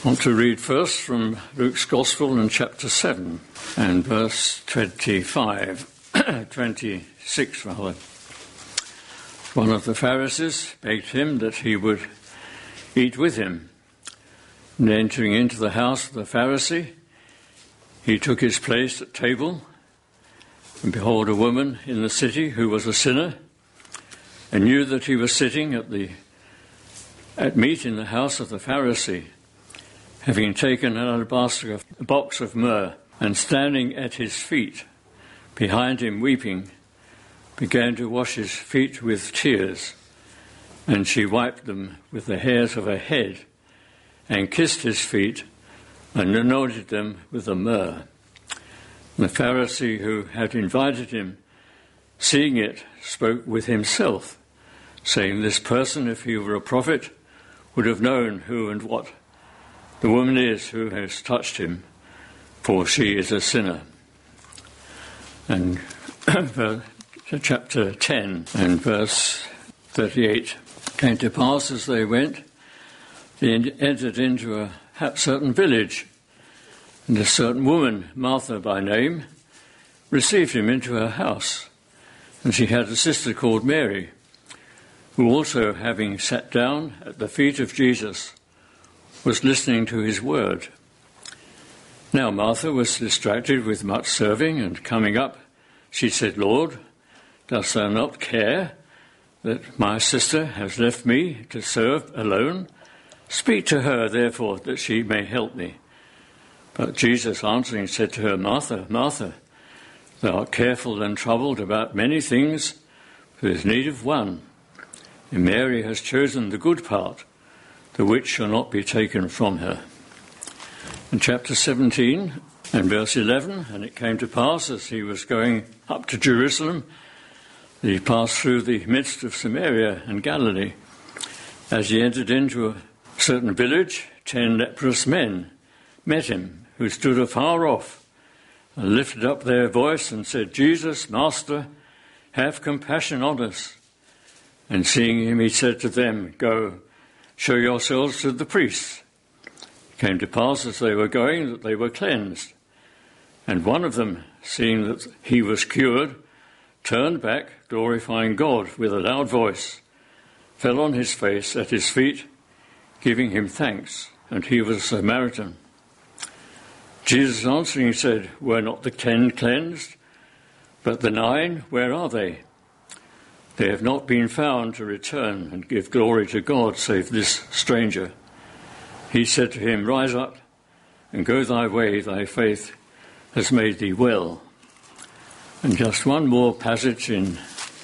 I want to read first from Luke's Gospel in chapter 7 and verse 26 rather. One of the Pharisees begged him that he would eat with him. And entering into the house of the Pharisee, he took his place at table. And behold, a woman in the city who was a sinner, and knew that he was sitting at meat in the house of the Pharisee, having taken out a box of myrrh, and standing at his feet, behind him weeping, began to wash his feet with tears, and she wiped them with the hairs of her head, and kissed his feet, and anointed them with the myrrh. And the Pharisee who had invited him, seeing it, spoke with himself, saying, "This person, if he were a prophet, would have known who and what the woman is who has touched him, for she is a sinner." And chapter 10 and verse 38. Came to pass as they went, they entered into a certain village, and a certain woman, Martha by name, received him into her house. And she had a sister called Mary, who also, having sat down at the feet of Jesus, was listening to his word. Now Martha was distracted with much serving, and coming up, she said, "Lord, dost thou not care that my sister has left me to serve alone? Speak to her, therefore, that she may help me." But Jesus answering said to her, "Martha, Martha, thou art careful and troubled about many things, but there is need of one. And Mary has chosen the good part, the which shall not be taken from her." In chapter 17 and verse 11, and it came to pass as he was going up to Jerusalem, that he passed through the midst of Samaria and Galilee. As he entered into a certain village, 10 leprous men met him, who stood afar off, and lifted up their voice and said, "Jesus, Master, have compassion on us." And seeing him, he said to them, "Go, show yourselves to the priests." It came to pass as they were going that they were cleansed. And one of them, seeing that he was cured, turned back, glorifying God with a loud voice, fell on his face at his feet, giving him thanks, and he was a Samaritan. Jesus answering said, "Were not the 10 cleansed? But the 9, where are they? They have not been found to return and give glory to God, save this stranger." He said to him, "Rise up and go thy way, thy faith has made thee well." And just one more passage in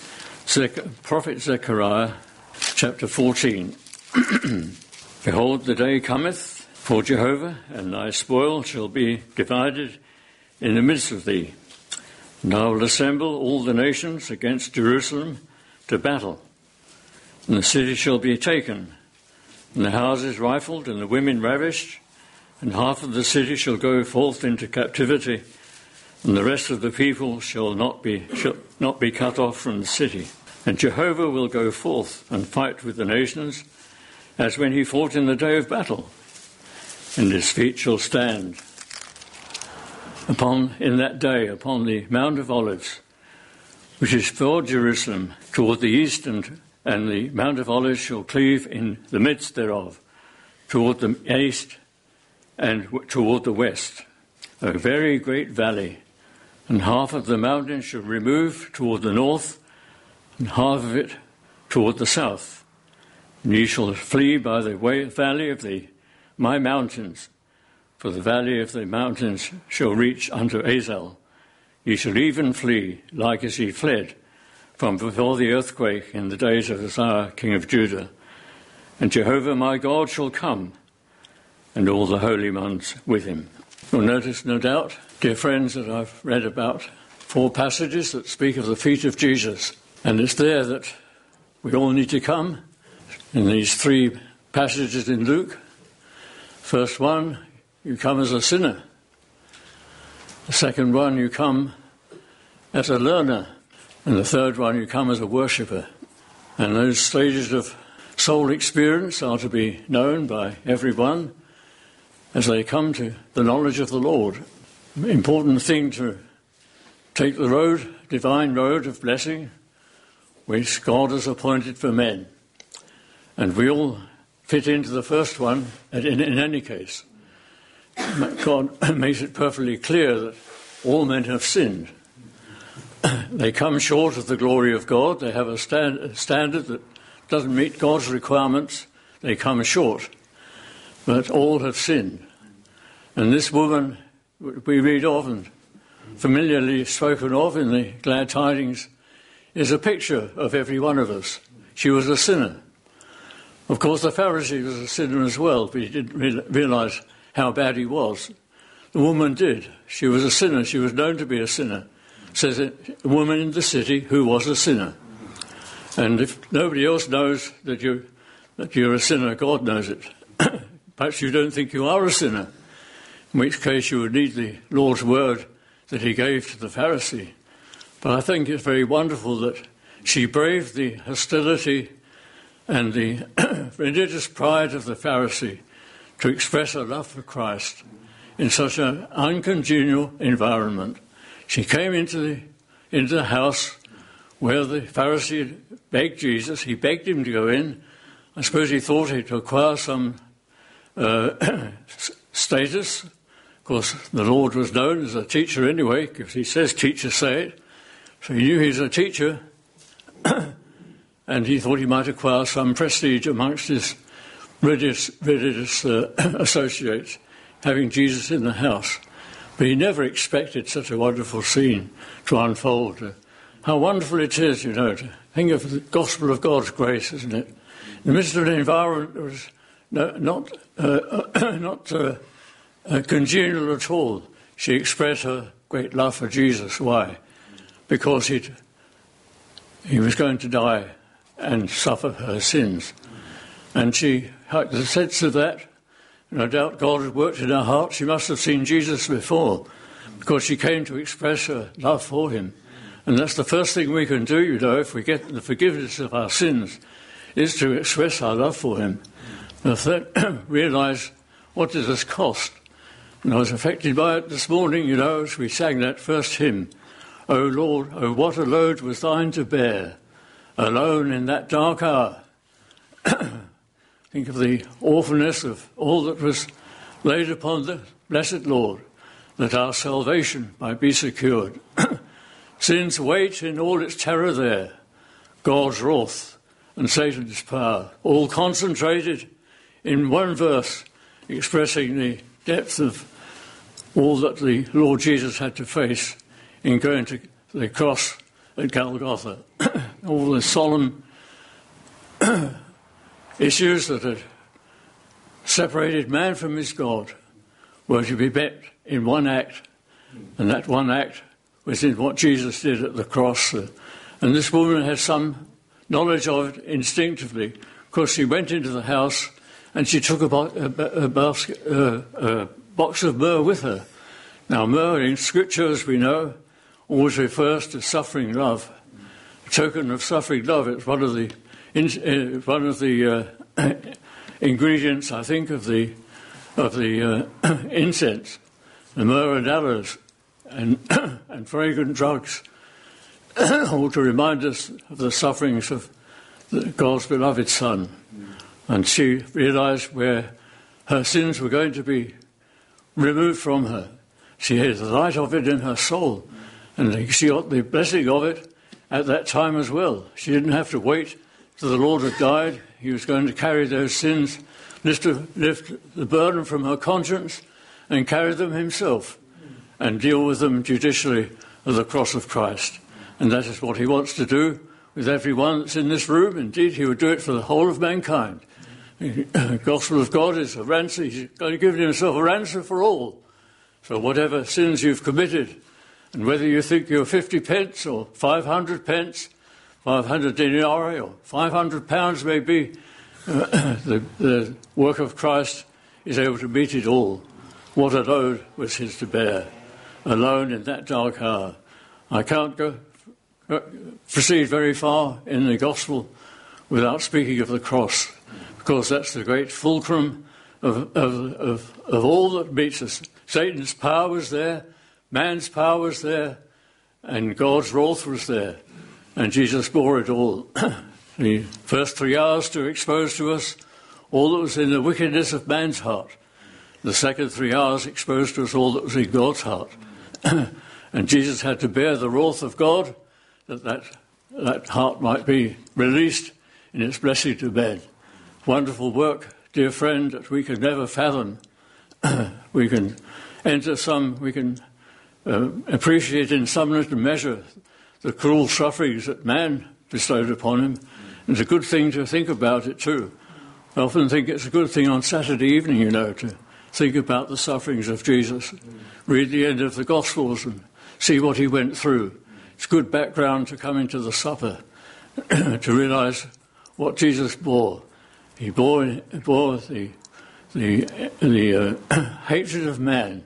Prophet Zechariah, chapter 14. "Behold, the day cometh for Jehovah, and thy spoil shall be divided in the midst of thee. And I will assemble all the nations against Jerusalem to battle. And the city shall be taken, and the houses rifled, and the women ravished, and half of the city shall go forth into captivity, and the rest of the people shall not be cut off from the city. And Jehovah will go forth and fight with the nations, as when he fought in the day of battle. And his feet shall stand in that day upon the Mount of Olives, which is for Jerusalem, toward the east, and the Mount of Olives shall cleave in the midst thereof, toward the east and toward the west, a very great valley. And half of the mountain shall remove toward the north, and half of it toward the south. And ye shall flee by the valley of my mountains, for the valley of the mountains shall reach unto Azel. Ye shall even flee, like as ye fled from before the earthquake in the days of Uzziah, king of Judah. And Jehovah my God shall come, and all the holy ones with him." You'll notice, no doubt, dear friends, that I've read about 4 passages that speak of the feet of Jesus. And it's there that we all need to come. In these 3 passages in Luke, first one, you come as a sinner. The second one, you come as a learner. And the third one, you come as a worshipper. And those stages of soul experience are to be known by everyone. as they come to the knowledge of the Lord. Important thing to take the road, divine road of blessing, which God has appointed for men. And we all fit into the first one in any case. God makes it perfectly clear that all men have sinned. They come short of the glory of God. They have a standard that doesn't meet God's requirements. They come short. But all have sinned. And this woman we read of and familiarly spoken of in the Glad Tidings is a picture of every one of us. She was a sinner. Of course, the Pharisee was a sinner as well, but he didn't realise how bad he was. The woman did. She was a sinner. She was known to be a sinner. Says a woman in the city who was a sinner. And if nobody else knows that you're a sinner, God knows it. Perhaps you don't think you are a sinner, in which case you would need the Lord's word that he gave to the Pharisee. But I think it's very wonderful that she braved the hostility and the religious pride of the Pharisee to express her love for Christ in such an uncongenial environment. She came into the house where the Pharisee begged Jesus. He begged him to go in. I suppose he thought he'd acquire some status. Of course, the Lord was known as a teacher anyway, because he says, teacher, say it. So he knew he was a teacher, and he thought he might acquire some prestige amongst his religious associates, having Jesus in the house. But he never expected such a wonderful scene to unfold. How wonderful it is, to think of the gospel of God's grace, isn't it? In the midst of an environment that was not congenial at all, she expressed her great love for Jesus. Why? Because he was going to die and suffer her sins. And she had the sense of that. No doubt God had worked in her heart. She must have seen Jesus before, because she came to express her love for him. And that's the first thing we can do, if we get the forgiveness of our sins, is to express our love for him. And realise what does this cost. And I was affected by it this morning, as we sang that first hymn. O Lord, oh, what a load was thine to bear, alone in that dark hour. Think of the awfulness of all that was laid upon the blessed Lord, that our salvation might be secured. Sin's weight in all its terror there, God's wrath and Satan's power, all concentrated in one verse, expressing the depth of all that the Lord Jesus had to face in going to the cross at Golgotha. All the solemn issues that had separated man from his God were to be met in one act, and that one act was in what Jesus did at the cross. And this woman had some knowledge of it instinctively, because she went into the house and she took a box of myrrh with her. Now, myrrh in Scripture, as we know, always refers to suffering love. A token of suffering love. It's one of the ingredients, I think, of the incense, the myrrh and aloes, and fragrant drugs, all to remind us of the sufferings of God's beloved Son. And she realised where her sins were going to be removed from her. She had the light of it in her soul, and she got the blessing of it at that time as well. She didn't have to wait till the Lord had died. He was going to carry those sins, lift the burden from her conscience, and carry them himself, and deal with them judicially at the cross of Christ. And that is what he wants to do with everyone that's in this room. Indeed, he would do it for the whole of mankind. The gospel of God is a ransom. He's going to give himself a ransom for all. So whatever sins you've committed, and whether you think you're 50 pence or 500 pence, 500 denarii or 500 pounds maybe, the work of Christ is able to meet it all. What a load was his to bear, alone in that dark hour. I can't proceed very far in the gospel without speaking of the cross, because that's the great fulcrum of all that meets us. Satan's power was there, man's power was there, and God's wrath was there. And Jesus bore it all. The first 3 hours to expose to us all that was in the wickedness of man's heart. The second 3 hours exposed to us all that was in God's heart. And Jesus had to bear the wrath of God that heart might be released in its blessing to men. Wonderful work, dear friend, that we can never fathom. We can appreciate in some little measure the cruel sufferings that man bestowed upon him. It's a good thing to think about it too. I often think it's a good thing on Saturday evening, to think about the sufferings of Jesus. Read the end of the Gospels and see what he went through. It's good background to come into the supper, to realise what Jesus bore. He bore the hatred of man.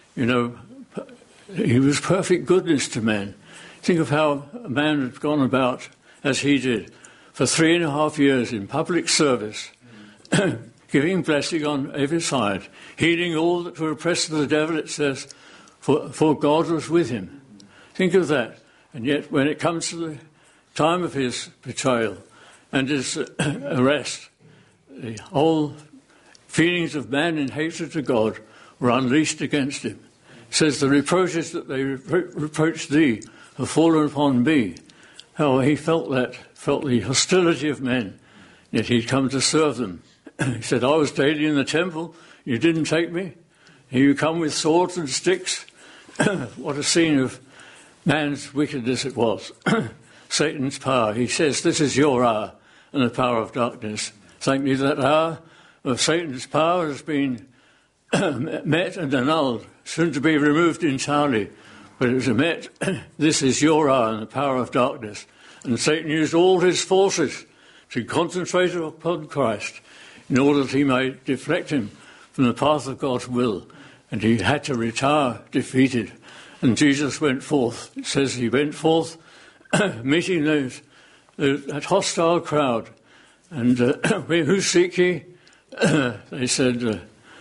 He was perfect goodness to man. Think of how a man had gone about, as he did, for 3.5 years in public service, giving blessing on every side, healing all that were oppressed of the devil, it says, for God was with him. Think of that. And yet when it comes to the time of his betrayal and his arrest, the whole feelings of man in hatred to God were unleashed against him. It says, the reproaches that they reproached thee have fallen upon me. How he felt the hostility of men, yet he'd come to serve them. He said, I was daily in the temple, you didn't take me. Here you come with swords and sticks. What a scene of man's wickedness it was. Satan's power. He says, this is your hour and the power of darkness. Thank me that hour of Satan's power has been met and annulled, soon to be removed entirely. But it was met, this is your hour and the power of darkness. And Satan used all his forces to concentrate upon Christ in order that he might deflect him from the path of God's will. And he had to retire defeated. And Jesus went forth. It says he went forth meeting that hostile crowd. And who seek ye? They said,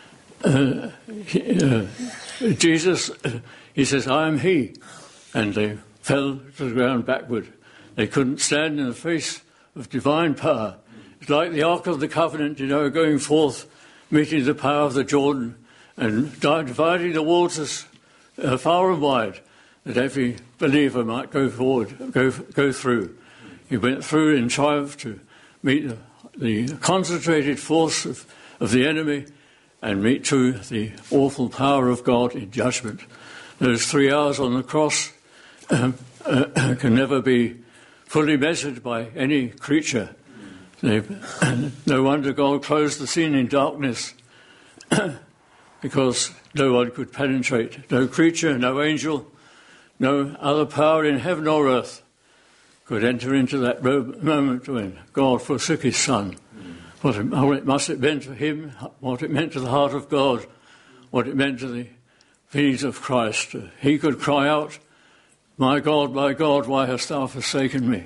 Jesus, he says, I am he. And they fell to the ground backward. They couldn't stand in the face of divine power. It's like the Ark of the Covenant, going forth, meeting the power of the Jordan, and dividing the waters far and wide, that every believer might go forward, go through. He went through in triumph to meet the concentrated force of the enemy and meet to the awful power of God in judgment. Those 3 hours on the cross can never be fully measured by any creature. No wonder God closed the scene in darkness, because no one could penetrate. No creature, no angel, no other power in heaven or earth could enter into that moment when God forsook his Son. What it must have meant to him, what it meant to the heart of God, what it meant to the feelings of Christ. He could cry out, my God, why hast thou forsaken me?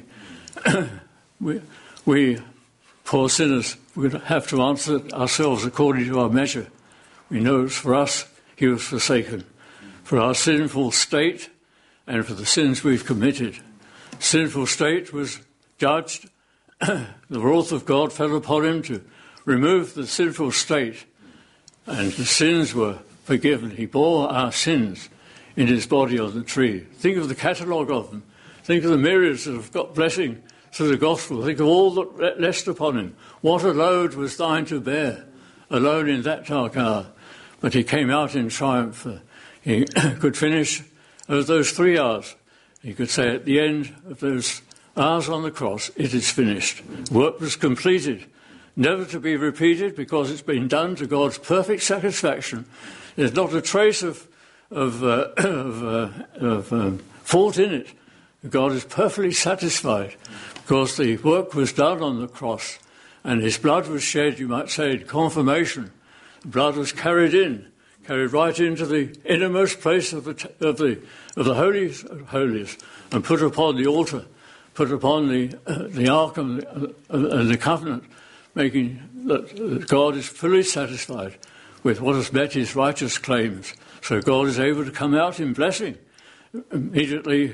We poor sinners, we have to answer ourselves according to our measure. We know it's for us he was forsaken, for our sinful state and for the sins we've committed. Sinful state was judged. The wrath of God fell upon him to remove the sinful state, and the sins were forgiven. He bore our sins in his body on the tree. Think of the catalogue of them. Think of the myriads that have got blessing through the gospel. Think of all that rest upon him. What a load was thine to bear, alone in that dark hour. But he came out in triumph. He could finish those 3 hours. He could say at the end of those hours on the cross, it is finished. Work was completed, never to be repeated, because it's been done to God's perfect satisfaction. There's not a trace of fault in it. God is perfectly satisfied because the work was done on the cross and his blood was shed, you might say, in confirmation. The blood was carried right into the innermost place of the holies of holies, and put upon the altar, put upon the ark and the covenant, making that God is fully satisfied with what has met his righteous claims. So God is able to come out in blessing. Immediately,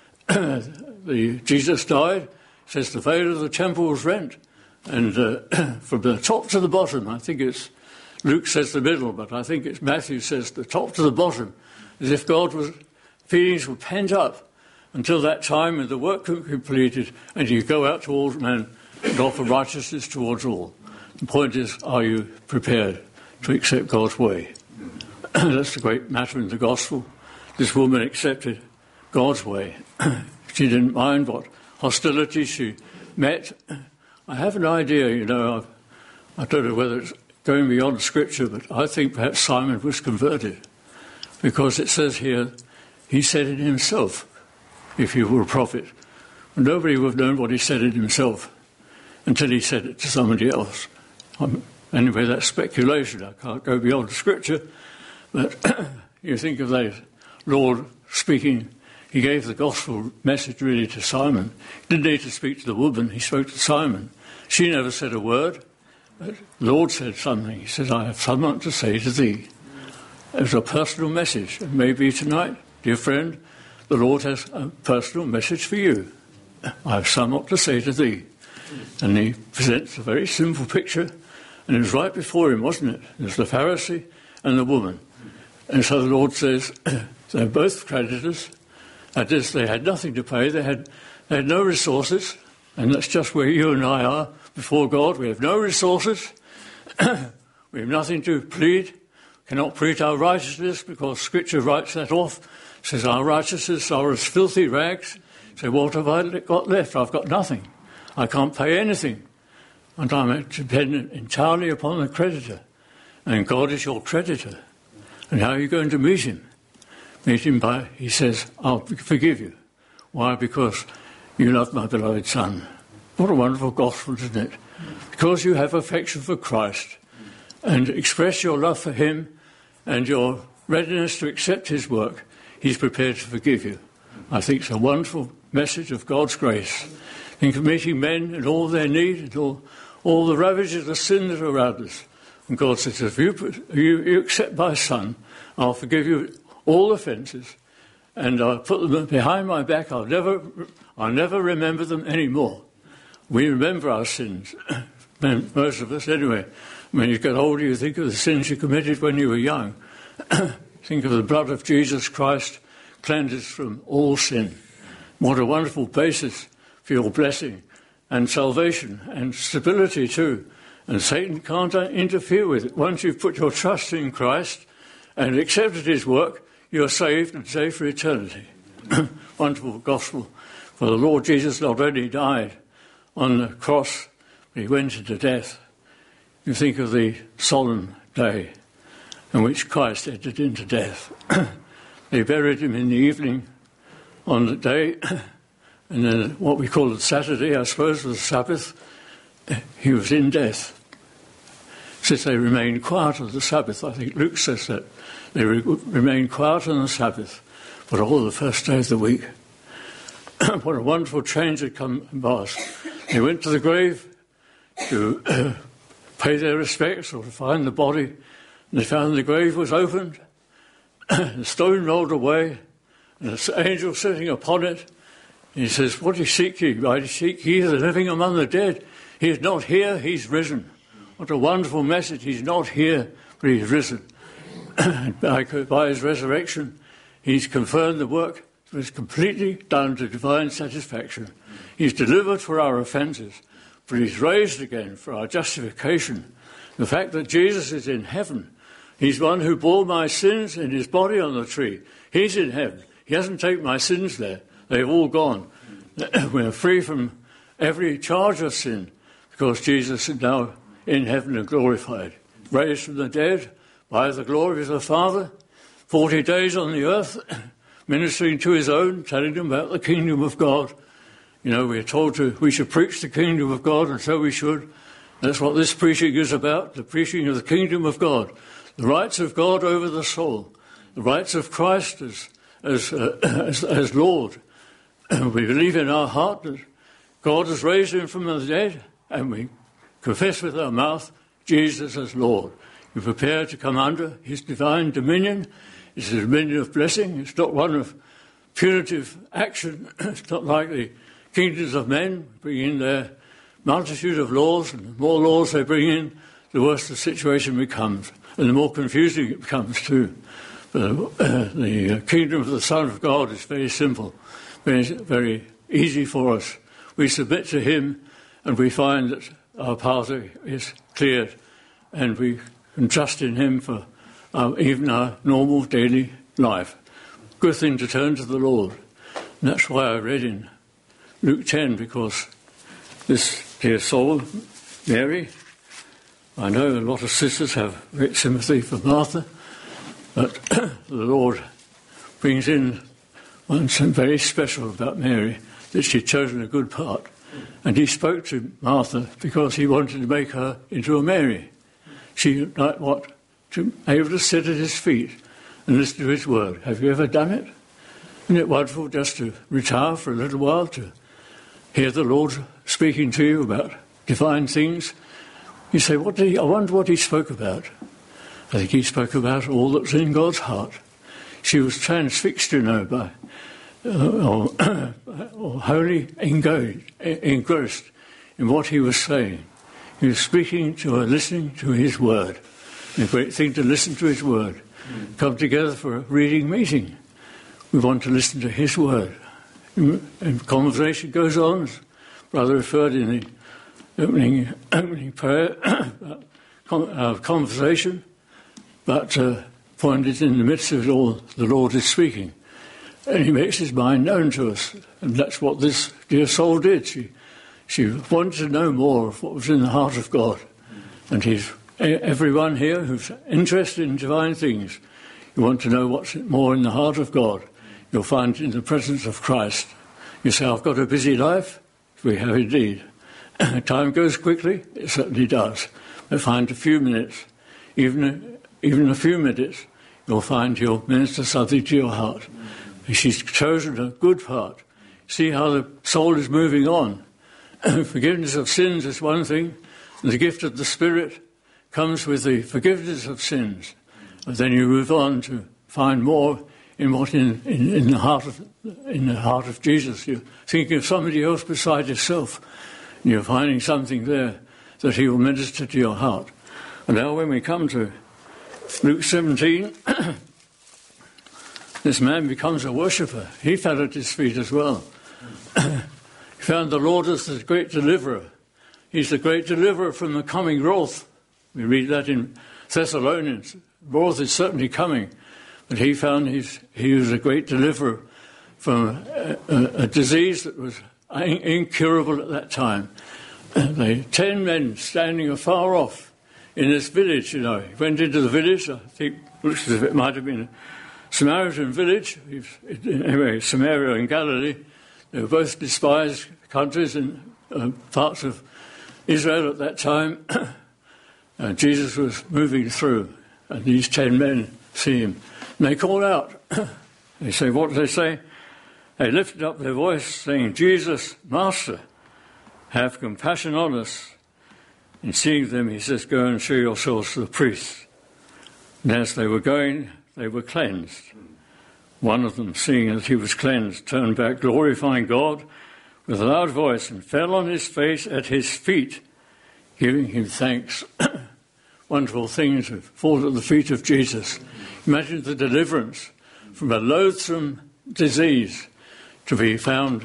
Jesus died. Says the veil of the temple was rent, and from the top to the bottom. I think it's Luke says the middle, but I think it's Matthew says the top to the bottom, as if feelings were pent up until that time when the work was completed, and you go out to all men and offer righteousness towards all. The point is, are you prepared to accept God's way? That's the great matter in the gospel. This woman accepted God's way. She didn't mind what hostility she met. I have an idea, I don't know whether it's going beyond Scripture, but I think perhaps Simon was converted, because it says here, he said it himself, if he were a prophet. Nobody would have known what he said it himself until he said it to somebody else. Anyway, that's speculation. I can't go beyond Scripture, but you think of the Lord speaking. He gave the gospel message really to Simon. He didn't need to speak to the woman, he spoke to Simon. She never said a word, but the Lord said something. He said, I have something to say to thee. It was a personal message. And maybe tonight, dear friend, the Lord has a personal message for you. I have somewhat to say to thee. And he presents a very simple picture, and it was right before him, wasn't it? There's the Pharisee and the woman. And so the Lord says, they're both creditors. That is, they had nothing to pay. They had no resources. And that's just where you and I are before God. We have no resources. We have nothing to plead. Cannot plead our righteousness because Scripture writes that off. It says our righteousness are as filthy rags. So what have I got left? I've got nothing. I can't pay anything. And I'm dependent entirely upon the creditor. And God is your creditor. And how are you going to meet him? Meet him by, he says, I'll forgive you. Why? Because you love my beloved Son. What a wonderful gospel, isn't it? Because you have affection for Christ and express your love for him and your readiness to accept his work, he's prepared to forgive you. I think it's a wonderful message of God's grace. Think of meeting men in all their need and all the ravages of sin that are around us. And God says, if you accept my Son, I'll forgive you all offences, and I'll put them behind my back. I'll never remember them anymore. We remember our sins, most of us anyway. When you get older, you think of the sins you committed when you were young. Think of the blood of Jesus Christ cleanses from all sin. What a wonderful basis for your blessing and salvation and stability too. And Satan can't interfere with it. Once you've put your trust in Christ and accepted his work, you're saved and saved for eternity. Wonderful gospel. For the Lord Jesus not only died on the cross, but he went into death. You think of the solemn day in which Christ entered into death. They buried him in the evening on the day, and then what we call the Saturday, I suppose, was the Sabbath. He was in death. Since they remained quiet on the Sabbath, I think Luke says that. They remained quiet on the Sabbath, but all the first day of the week. What a wonderful change had come about. They went to the grave to pay their respects or to find the body. And they found the grave was opened, the stone rolled away, and an angel sitting upon it. And he says, what do you seek ye? Why do you seek ye the living among the dead? He is not here, he's risen. What a wonderful message. He's not here, but he's risen. By his resurrection, he's confirmed the work was completely done to divine satisfaction. He's delivered for our offences, but he's raised again for our justification. The fact that Jesus is in heaven, he's one who bore my sins in his body on the tree. He's in heaven. He hasn't taken my sins there. They've all gone. We're free from every charge of sin because Jesus is now in heaven and glorified. Raised from the dead by the glory of the Father, 40 days on the earth, ministering to his own, telling them about the kingdom of God. You know, we're told we should preach the kingdom of God, and so we should. That's what this preaching is about, the preaching of the kingdom of God, the rights of God over the soul, the rights of Christ as Lord. We believe in our heart that God has raised him from the dead, and we confess with our mouth Jesus as Lord. You prepare to come under his divine dominion. It's a dominion of blessing. It's not one of punitive action. It's not like the kingdoms of men bring in their multitude of laws, and the more laws they bring in, the worse the situation becomes, and the more confusing it becomes too. But the kingdom of the Son of God is very simple, very, very easy for us. We submit to him, and we find that our path is cleared, and we can trust in him for even our normal daily life. Good thing to turn to the Lord. And that's why I read in Luke 10, because this dear soul, Mary, I know a lot of sisters have great sympathy for Martha, but the Lord brings in something very special about Mary, that she'd chosen a good part. And he spoke to Martha because he wanted to make her into a Mary. She, like what, to be able to sit at his feet and listen to his word. Have you ever done it? Isn't it wonderful just to retire for a little while to hear the Lord speaking to you about divine things? You say, I wonder what he spoke about. I think he spoke about all that's in God's heart. She was transfixed, by or wholly engrossed in what he was saying. He was speaking to her, listening to his word. A great thing to listen to his word. Come together for a reading meeting. We want to listen to his word. And conversation goes on, as Brother referred in the opening prayer, conversation, but point is in the midst of it all, the Lord is speaking. And he makes his mind known to us. And that's what this dear soul did. She wanted to know more of what was in the heart of God. And everyone here who's interested in divine things, you want to know what's more in the heart of God, you'll find it in the presence of Christ. You say, I've got a busy life. We have indeed. Time goes quickly. It certainly does. But find a few minutes, even a few minutes, you'll find he'll minister something to your heart. She's chosen a good part. See how the soul is moving on. Forgiveness of sins is one thing. And the gift of the Spirit comes with the forgiveness of sins. And then you move on to find more in the heart of Jesus. You're thinking of somebody else beside yourself. And you're finding something there that he will minister to your heart. And now when we come to Luke 17, this man becomes a worshipper. He fell at his feet as well. He found the Lord as the great deliverer. He's the great deliverer from the coming wrath. We read that in Thessalonians. Wrath is certainly coming. But he found he was a great deliverer from a disease that was incurable at that time. 10 men standing afar off in this village, He went into the village. I think looks as if it might have been a Samaritan village. Anyway, Samaria and Galilee. They were both despised countries in parts of Israel at that time. And Jesus was moving through, and these 10 men see him. And they call out. They say, what do they say? They lifted up their voice, saying, Jesus, Master, have compassion on us. And seeing them, he says, go and show yourselves to the priests. And as they were going, they were cleansed. One of them, seeing that he was cleansed, turned back, glorifying God with a loud voice, and fell on his face at his feet, giving him thanks. Wonderful things have fallen at the feet of Jesus. Imagine the deliverance from a loathsome disease to be found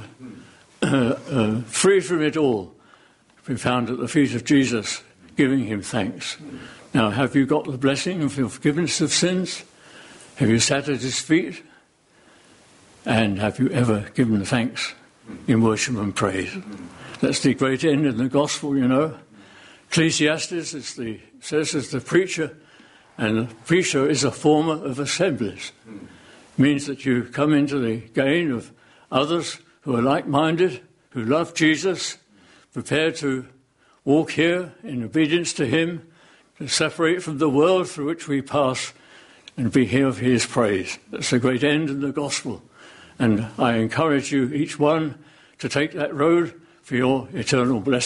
free from it all, to be found at the feet of Jesus, giving him thanks. Now, have you got the blessing of your forgiveness of sins? Have you sat at his feet? And have you ever given thanks in worship and praise? That's the great end in the gospel, Ecclesiastes says it's the preacher, and the preacher is a former of assemblies. It means that you come into the gain of others who are like-minded, who love Jesus, prepared to walk here in obedience to him, to separate from the world through which we pass and be here for his praise. That's the great end in the gospel. And I encourage you, each one, to take that road for your eternal blessing.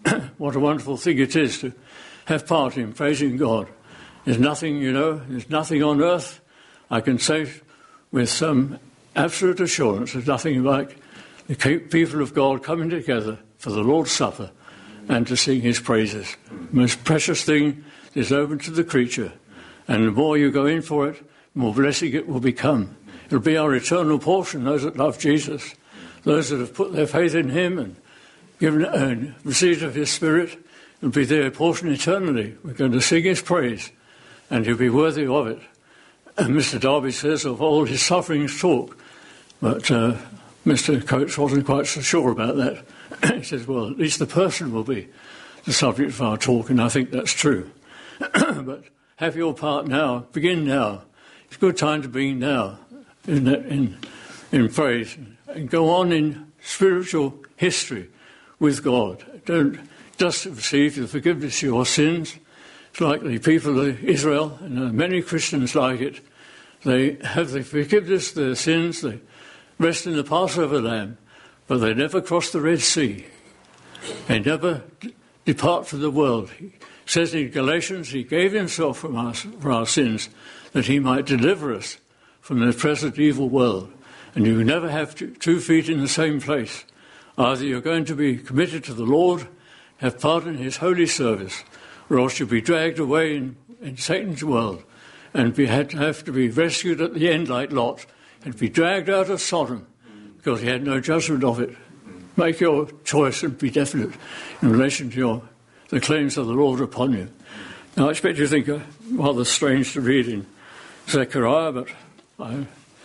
what a wonderful thing it is to have part in praising God. There's nothing on earth I can say with some absolute assurance. There's nothing like the people of God coming together for the Lord's Supper and to sing his praises. The most precious thing is open to the creature. And the more you go in for it, the more blessing it will become. It'll be our eternal portion, those that love Jesus, those that have put their faith in him and given and received of his Spirit. It'll be their portion eternally. We're going to sing his praise, and he'll be worthy of it. And Mr. Darby says of all his sufferings talk, but Mr. Coates wasn't quite so sure about that. He says, well, at least the person will be the subject of our talk, and I think that's true. But have your part now. Begin now. It's a good time to begin now in praise, and go on in spiritual history with God. Don't just receive the forgiveness of your sins. It's like the people of Israel, and there are many Christians like it. They have the forgiveness of their sins, they rest in the Passover lamb, but they never cross the Red Sea. They never depart from the world. He says in Galatians, he gave himself for our sins, that he might deliver us from the present evil world. And you never have 2 feet in the same place. Either you're going to be committed to the Lord, have part in his holy service, or else you'll be dragged away in Satan's world and have to be rescued at the end like Lot, and be dragged out of Sodom because he had no judgment of it. Make your choice and be definite in relation to the claims of the Lord upon you. Now, I expect you think rather strange to read in Zechariah, but I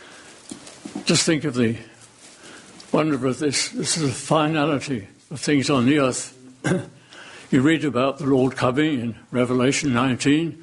just think of the wonder of this. This is the finality of things on the earth. You read about the Lord coming in Revelation 19,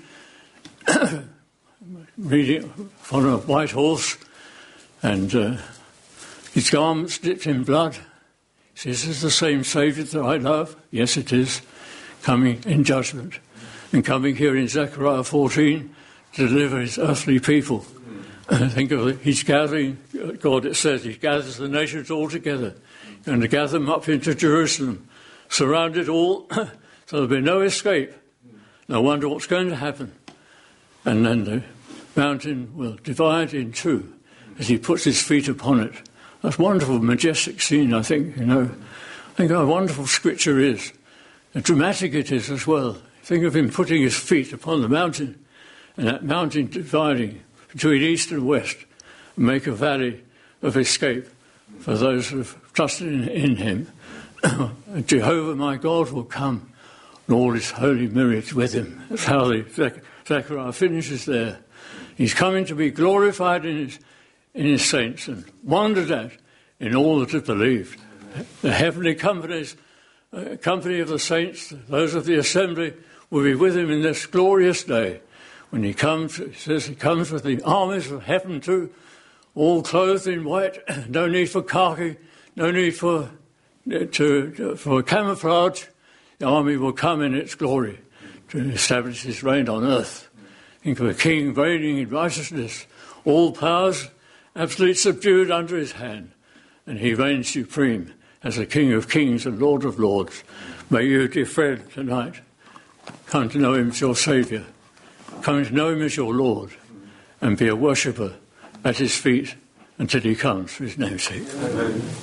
reading on a white horse, and his garments dipped in blood. He says, is the same Saviour that I love? Yes, it is, coming in judgment, and coming here in Zechariah 14 to deliver his earthly people. Think of it, he's gathering, God, it says, he gathers the nations all together, and to gather them up into Jerusalem, surrounded all, so there'll be no escape. No wonder what's going to happen. And then the mountain will divide in two as he puts his feet upon it. That's a wonderful, majestic scene, I think, I think how wonderful Scripture is. How dramatic it is as well. Think of him putting his feet upon the mountain, and that mountain dividing between east and west, and make a valley of escape for those who have trusted in him. Jehovah my God will come, and all his holy myriads with him. That's how the Zechariah finishes there. He's coming to be glorified in his saints and wondered at in all that have believed. The heavenly company of the saints, those of the assembly, will be with him in this glorious day. When he comes, he says he comes with the armies of heaven too, all clothed in white, no need for khaki, no need for camouflage. The army will come in its glory to establish his reign on earth. Think of a king reigning in righteousness, all powers absolutely subdued under his hand, and he reigns supreme as the King of kings and Lord of lords. May you, dear friend, tonight come to know him as your Saviour, come to know him as your Lord, and be a worshipper at his feet until he comes for his name's sake. Amen.